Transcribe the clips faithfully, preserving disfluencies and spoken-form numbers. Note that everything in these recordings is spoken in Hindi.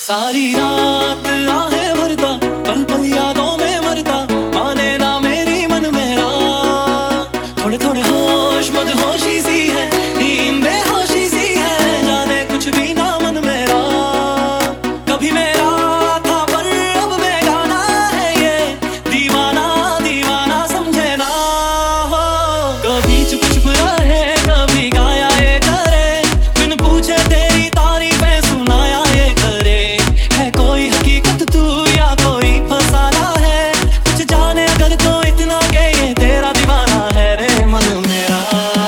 सारी रात आहें भरता, पल पल यादों में मरता, माने ना मेरी मन मेरा। थोड़े थोड़े होश मदहोशी सी है, नींद बेहोशी सी है, जाने कुछ भी ना मन मेरा। कभी मेरा था पर अब बेगाना है ये, दीवाना दीवाना समझे ना हो। कभी चुप चुप रहे, कभी गाया ये करे, बिन पूछे तेरी तारीफें सुनाया ये करे। है कोई हकीकत तू या कोई फसाना है, कुछ जाने अगर तो इतना के ये तेरा दीवाना है रे मन मेरा,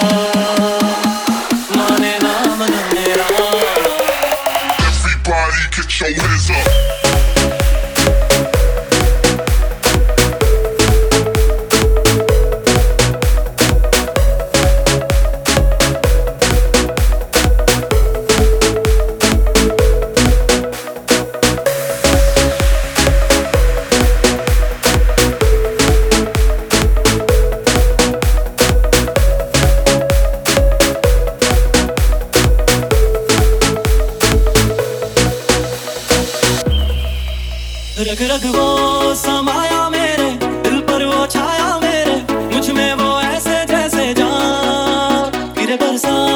माने ना मन मेरा। Everybody get your hands up. रग रग वो समाया मेरे दिल पर, वो छाया मेरे मुझ में, वो ऐसे जैसे जान गिरे बरसा।